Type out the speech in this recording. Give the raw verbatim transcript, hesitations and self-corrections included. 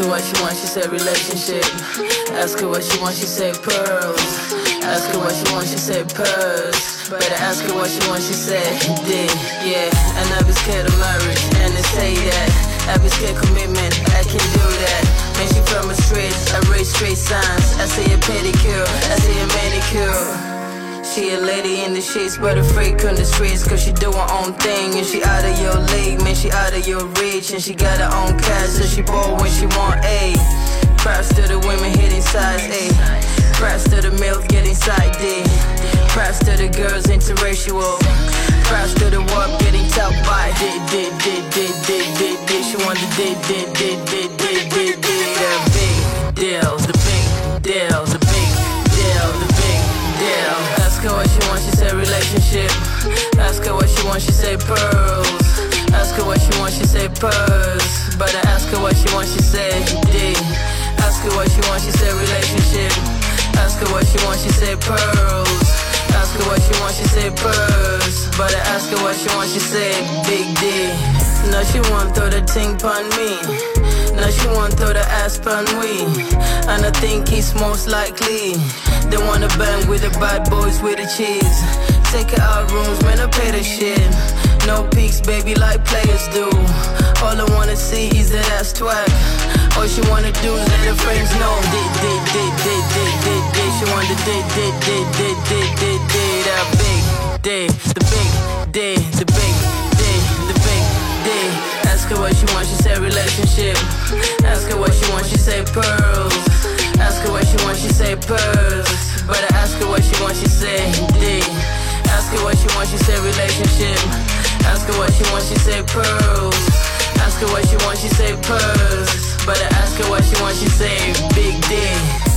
her what she wants, she said relationship. Ask her what she wants, she said pearls. Ask her what she wants, she said purrs. Better ask her what she wants, she said did. Yeah, and I be scared of marriage, and they say that I be scared commitment, I can do that. Man, she from the streets, I raise straight signs. I say a pedicure, I say a manicure. She a lady in the sheets, but a freak on the streets. Cause she do her own thing, and she out of your league. Man, she out of your reach, and she got her own cash. So she bold when she want A. Props to the women hitting size A. Props to the males getting side D. Props to the girls interracial. Props to the warp getting top by did did did did did did did. She want the did did did did did did did. The big deal, the big deal, the big deal, the big deal. Ask her what she wants, she said relationship. Ask her what she wants, she said pearls. Ask her what she wants, she said purrs. But I ask her what she wants, she said D. Ask her what she wants, she said relationship. Ask her what she wants, she said pearls. Ask her what she wants, she said purrs. But I ask her what she wants, she said big D. Now she want throw the ting pon me. Now she want throw the ass pon we. And I think it's most likely they wanna bang with the bad boys with the cheese. Take her out rooms, man, I pay the shit. No peaks, baby, like players do. All I wanna see is that ass twat. All she wanna do is let her friends know. Did, did, did, did, did, did, did. She want the did, did, did, did, did, did, did. That big day, the big day, the big day, the big day. Ask her what she wants, she said relationship. Ask her what she wants, she said pearls. Ask her what she wants, she said purrs. But I ask her what she wants, she said D. Ask her what she wants, she said relationship. Ask her what she wants, she said pearls. Ask her what she wants, she said purrs. But I ask her what she wants, she said big D.